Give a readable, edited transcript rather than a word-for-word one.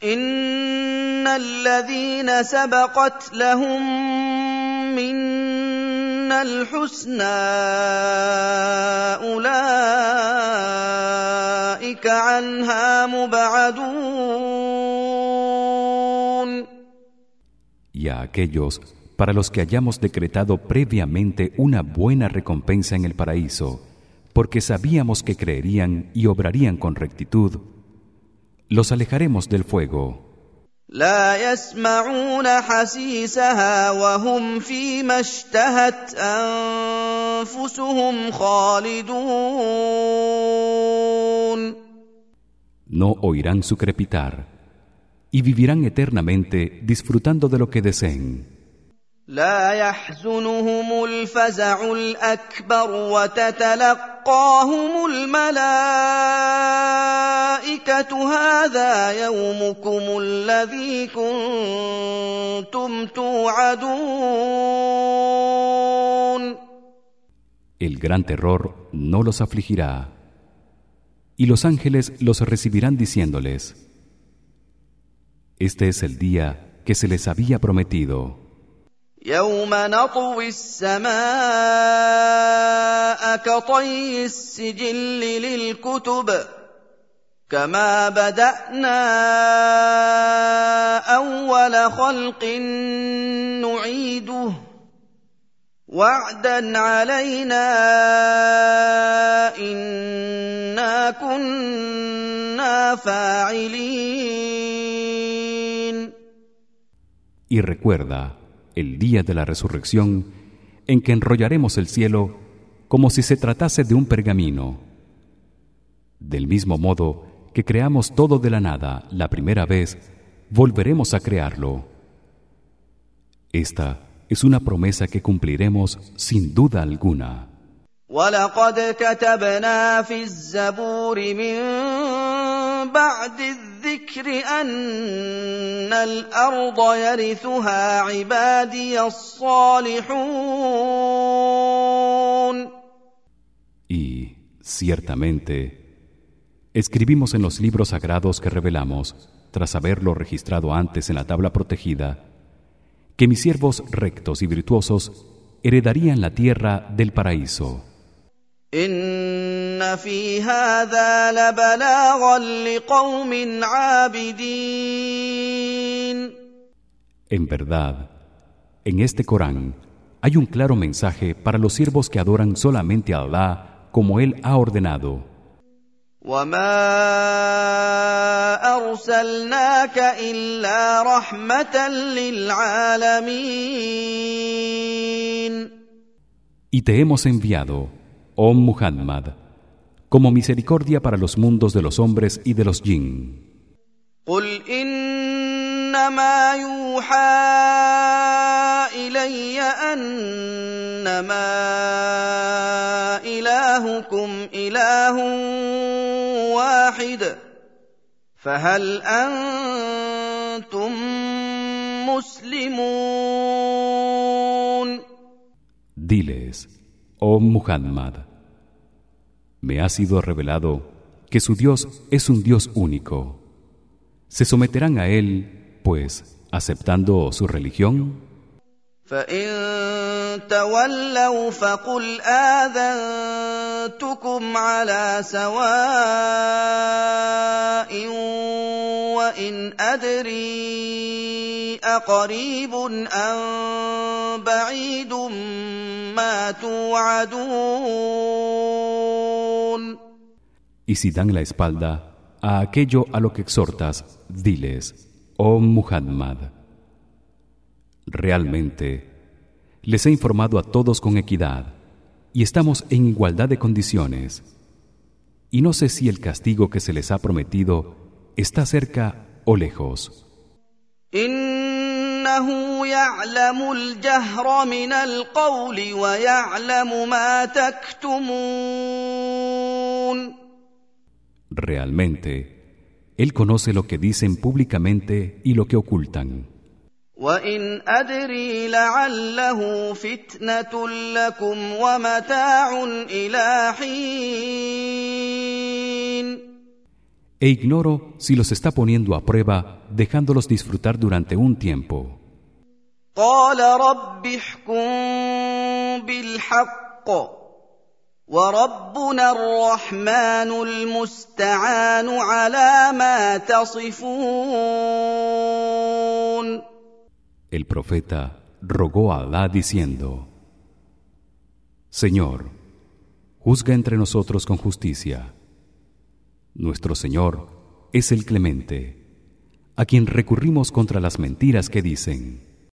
إن الذين سبقت لهم منا الحسنى أولئك عنها مبعدون. Y a aquellos para los que hayamos decretado previamente una buena recompensa en el paraíso, porque sabíamos que creerían y obrarían con rectitud, los alejaremos del fuego. لا يسمعون حسيسها وهم فيما اشتهت أنفسهم خالدون. No oirán su crepitar y vivirán eternamente disfrutando de lo que deseen. لا يحزنهم الفزع الأكبر وتتلقاهم الملائكة هذا يومكم الذي كنتم توعدون. El gran terror no los afligirá, y los ángeles los recibirán diciéndoles: Este es el día que se les había prometido. يوم نطوي السماء كطي السجل للكتب كما بدأنا أول خلق نعيده وعدا علينا إنا كنا فاعلين. Y recuerda el día de la resurrección en que enrollaremos el cielo como si se tratase de un pergamino. Del mismo modo que creamos todo de la nada la primera vez, volveremos a crearlo. Esta es una promesa que cumpliremos sin duda alguna. وَلَقَدْ كَتَبْنَا فِي الزَّبُورِ مِن بَعْدِ الذِّكْرِ أَنَّ الْأَرْضَ يَرِثُهَا عِبَادِيَ الصَّالِحُونَ. Y ciertamente escribimos en los libros sagrados que revelamos, tras haberlo registrado antes en la tabla protegida, que mis siervos rectos y virtuosos heredarían la tierra del paraíso. إن في هذا لبلاغا لقوم عابدين. En verdad, en este Corán hay un claro mensaje para los siervos que adoran solamente a Allah como él ha ordenado. وما أرسلناك إلا رحمة للعالمين. Y te hemos enviado, oh Muhammad, como misericordia para los mundos de los hombres y de los jinn. قل إنما يوحى إلي أنما إلهكم إله واحد فهل أنتم مسلمون. Diles, oh Muhammad, me ha sido revelado que su Dios es un Dios único. ¿Se someterán a él, pues, aceptando su religión? فإن تولوا فقل آذنتكم على سواء وإن أدري أقريب أم بعيد ما توعدون. Y si dan la espalda a aquello a lo que exhortas, diles, oh Muhammad, realmente les he informado a todos con equidad y estamos en igualdad de condiciones, y no sé si el castigo que se les ha prometido está cerca o lejos. إنه يعلم الجهر من القول ويعلم ما تكتمون. Realmente, él conoce lo que dicen públicamente y lo que ocultan. وإن أدري لعله فتنة لكم ومتاع إلى حين. e ignoro si los está poniendo a prueba dejándolos disfrutar durante un tiempo. قال رب احكم بالحق وربنا الرحمن المستعان على ما تصفون. El profeta rogó a Alá diciendo: Señor, juzga entre nosotros con justicia. Nuestro Señor es el Clemente, a quien recurrimos contra las mentiras que dicen.